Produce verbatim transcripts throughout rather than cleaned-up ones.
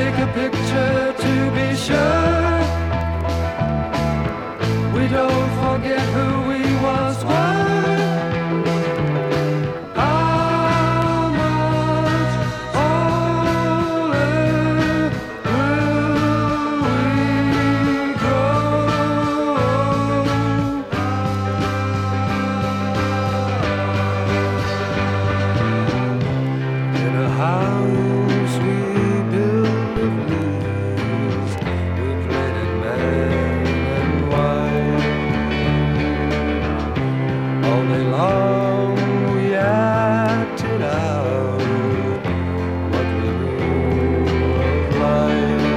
take a picture to be sure we don't forget who we once were. How much older will we grow? In a house we built of leaves, we played at man and wife. All day long we acted out what we knew of life.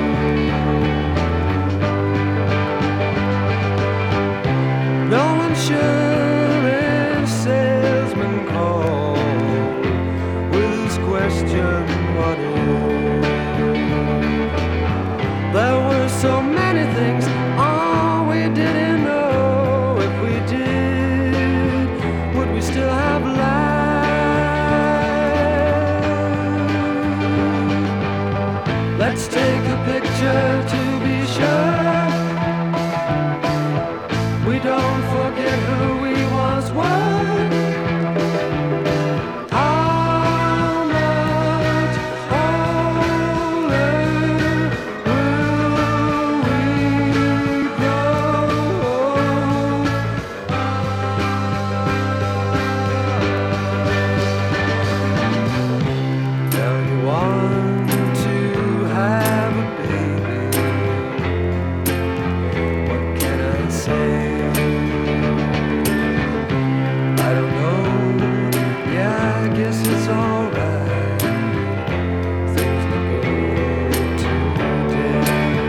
No insurance salesman called with his question, what if? There were so many things, oh, we didn't know. If we did, would we still have life? Let's take a picture to be sure we don't forget who we once were. How much older will we grow? Now you want to have a baby. What can I say? I don't know. Yeah, I guess it's alright. Things look good today.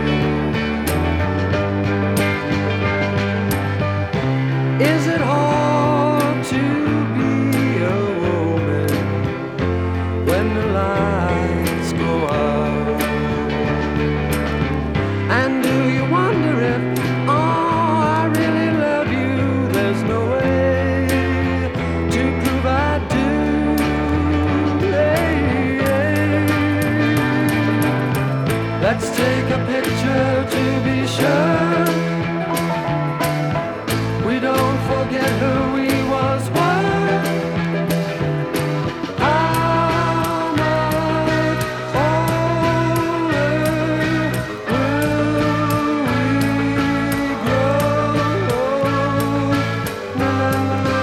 Is it hard to be a woman when the lights go out? And do you wonder if, oh, I really love you? There's no way to prove I do. Hey, hey. Let's take a picture to be sure we don't forget who we once were. How much older will we grow? Na, na,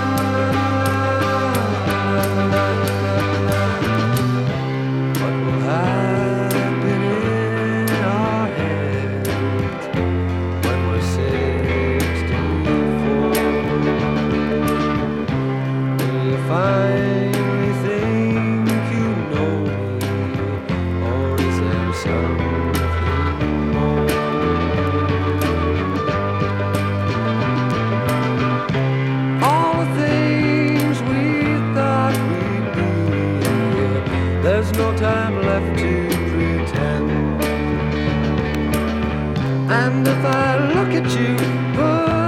na, na, na. What will happen in our heads when we're sixty-four? Will you finally think you know me, or is there something more? All the things we thought we'd be, there's no time left to pretend. And if I look at you,